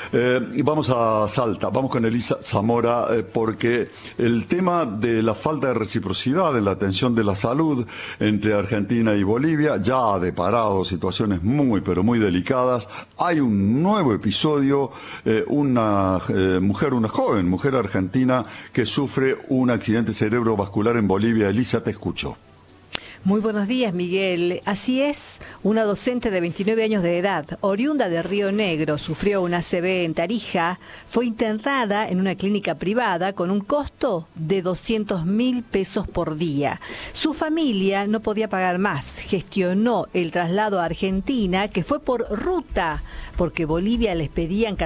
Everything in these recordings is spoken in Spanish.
Y vamos a Salta, vamos con Elisa Zamora, porque el tema de la falta de reciprocidad en la atención de la salud entre Argentina y Bolivia ya ha deparado situaciones muy, pero muy delicadas. Hay un nuevo episodio, una joven mujer argentina que sufre un accidente cerebrovascular en Bolivia. Elisa, te escucho. Muy buenos días, Miguel. Así es, una docente de 29 años de edad, oriunda de Río Negro, sufrió un ACV en Tarija, fue internada en una clínica privada con un costo de 200.000 pesos por día. Su familia no podía pagar más, gestionó el traslado a Argentina, que fue por ruta, porque Bolivia les pedían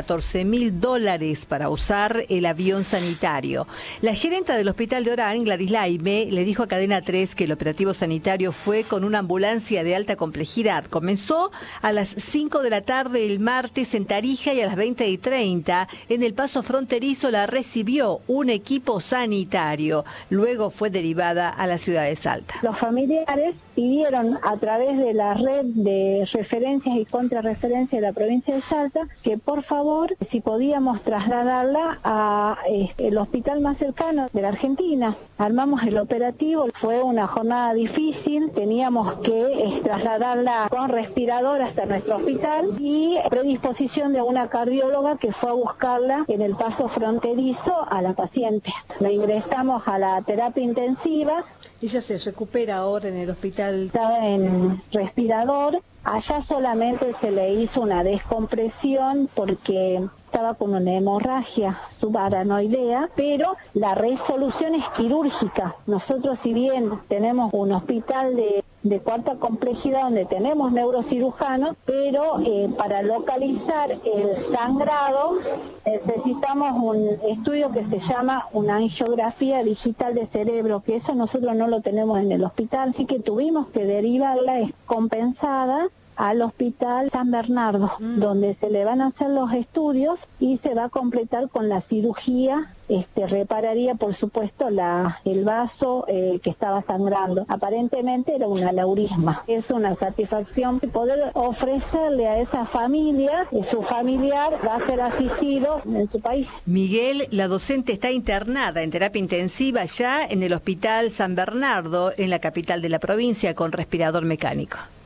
$14.000 para usar el avión sanitario. La gerenta del hospital de Orán, Gladys Laime, le dijo a Cadena 3 que el operativo sanitario fue con una ambulancia de alta complejidad. Comenzó a las 5 de la tarde el martes en Tarija y a las 20:30 en el paso fronterizo la recibió un equipo sanitario. Luego fue derivada a la ciudad de Salta. Los familiares pidieron a través de la red de referencias y contrarreferencias de la provincia de Salta que por favor si podíamos trasladarla a el hospital más cercano de la Argentina. Armamos el operativo, fue una jornada difícil, teníamos que trasladarla con respirador hasta nuestro hospital y predisposición de una cardióloga que fue a buscarla en el paso fronterizo a la paciente. La ingresamos a la terapia intensiva. Ella se recupera ahora en el hospital. Estaba en respirador. Allá solamente se le hizo una descompresión porque estaba con una hemorragia subaranoidea, pero la resolución es quirúrgica. Nosotros, si bien tenemos un hospital de cuarta complejidad donde tenemos neurocirujanos, pero para localizar el sangrado necesitamos un estudio que se llama una angiografía digital de cerebro, que eso nosotros no lo tenemos en el hospital, así que tuvimos que derivarla compensada al hospital San Bernardo, donde se le van a hacer los estudios y se va a completar con la cirugía. Repararía, por supuesto, el vaso que estaba sangrando. Aparentemente era un aneurisma. Es una satisfacción poder ofrecerle a esa familia que su familiar va a ser asistido en su país. Miguel, la docente está internada en terapia intensiva ya en el hospital San Bernardo, en la capital de la provincia, con respirador mecánico.